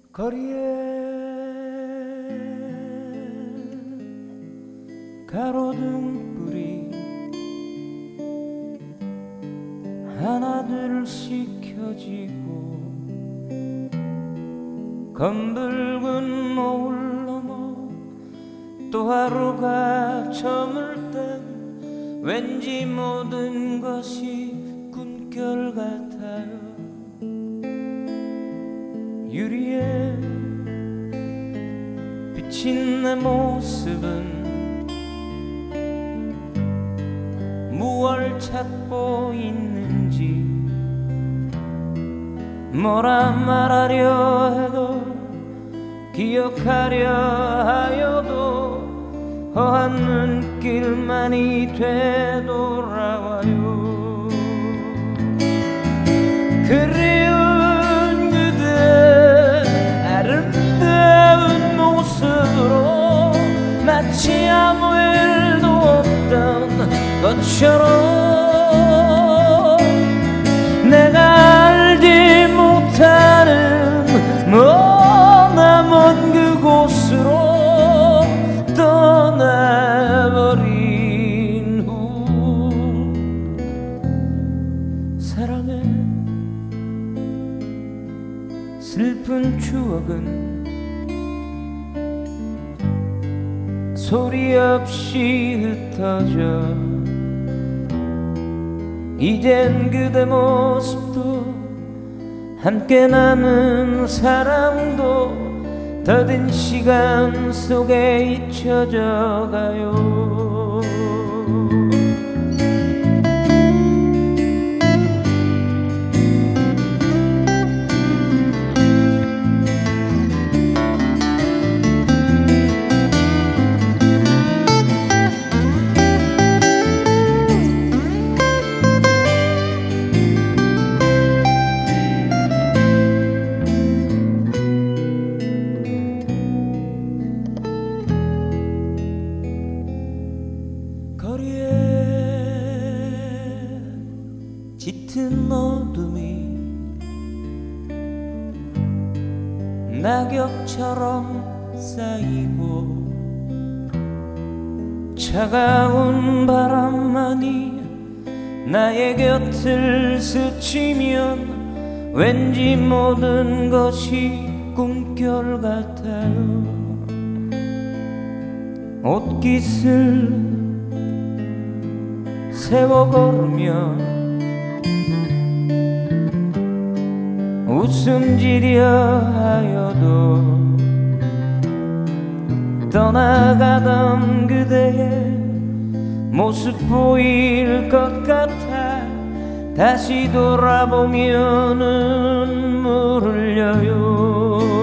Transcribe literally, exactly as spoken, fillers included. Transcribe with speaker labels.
Speaker 1: 거리에 가로등불이 하나둘씩 켜지고 검붉은 노을 넘어 또 하루가 저물 땐 왠지 모든 것이 꿈결 같아요. 유리에 비친 내 모습은 무얼 찾고 있는지 뭐라 말하려 해도 기억하려 하여도 허한 눈길만이 되돌아와요. 그리운 그대 아름다운 모습으로 마치 아무 일도 없던 것처럼 내가 알지 못하는 머나먼 그곳으로 떠나버린 후 사랑의 슬픈 추억은 소리 없이 흩어져 이젠 그대 모습도 함께 나눈 사랑도 더딘 시간 속에 잊혀져 가요. 거리에 짙은 어둠이 낙엽처럼 쌓이고 차가운 바람만이 나의 곁을 스치면 왠지 모든 것이 꿈결 같아요. 옷깃을 세워 걸으며 웃음지려 하여도 떠나가던 그대의 모습 보일 것 같아 다시 돌아보며 눈물을 흘려요.